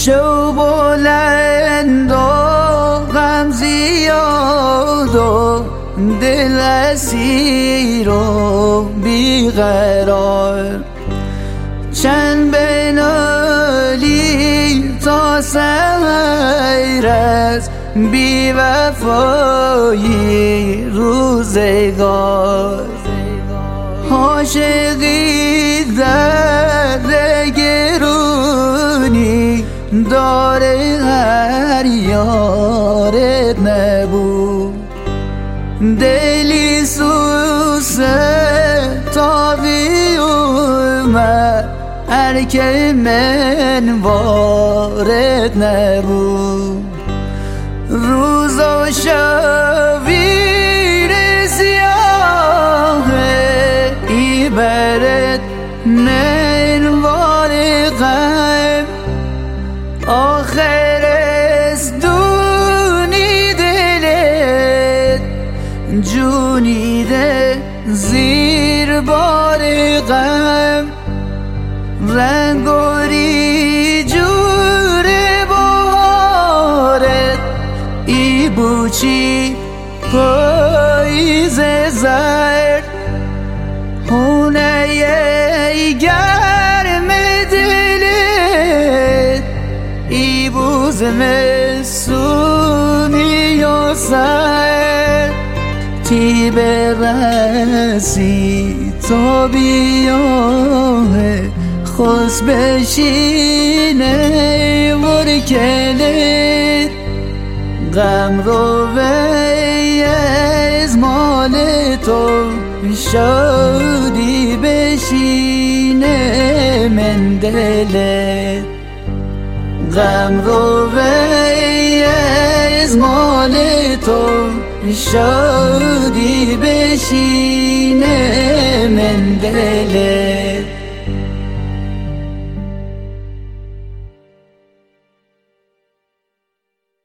شو بلند و غم زیاد و دل اسیر و بیقرار، چند بنالی تا سحر از بی وفایی روزگار. عاشقی درد گرونی داره هر یارت نبود، دلی سوسه تا بیومد هر که من وارد نبود. روز و شبیر سیاه ایبرت منوار غم، آخر از دونی دلت جونیده زیر بار غم. رنگ و جور بهارت ای بوچی پاییز زرد، خونه گرم دلت ای بوز مسونی و سر. تی برسی تا بیاه خوش بشینه ورکلت، غم رو وی از مال تو شادی بشینه من دلت. غم رو وی از مال تو شادی بشینه من دلت.